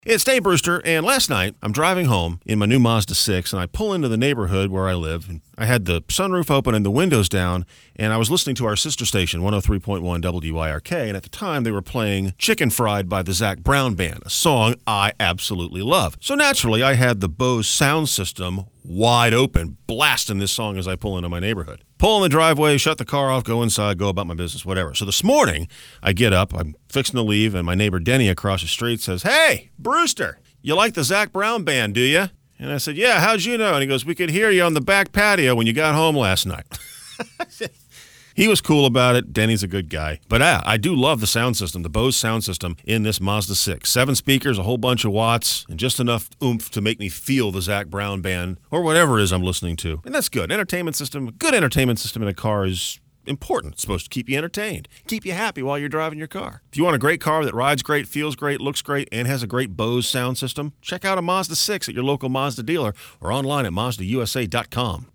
It's Dave Brewster, and last night I'm driving home in my new Mazda 6, and I pull into the neighborhood where I live, and I had the sunroof open and the windows down, and I was listening to our sister station, 103.1 WYRK, and at the time they were playing Chicken Fried by the Zac Brown Band, a song I absolutely love. So naturally, I had the Bose sound system wide open, blasting this song as I pull into my neighborhood. Pull in the driveway, shut the car off, go inside, go about my business, whatever. So this morning, I get up, I'm fixing to leave, and my neighbor Denny across the street says, "Hey, Brewster, you like the Zac Brown Band, do you?" And I said, "Yeah, how'd you know?" And he goes, "We could hear you on the back patio when you got home last night." He was cool about it. Denny's a good guy. But I do love the sound system, the Bose sound system in this Mazda 6. 7 speakers, a whole bunch of watts, and just enough oomph to make me feel the Zac Brown Band or whatever it is I'm listening to. And that's good. Entertainment system, a good entertainment system in a car is important. It's supposed to keep you entertained, keep you happy while you're driving your car. If you want a great car that rides great, feels great, looks great, and has a great Bose sound system, check out a Mazda 6 at your local Mazda dealer or online at MazdaUSA.com.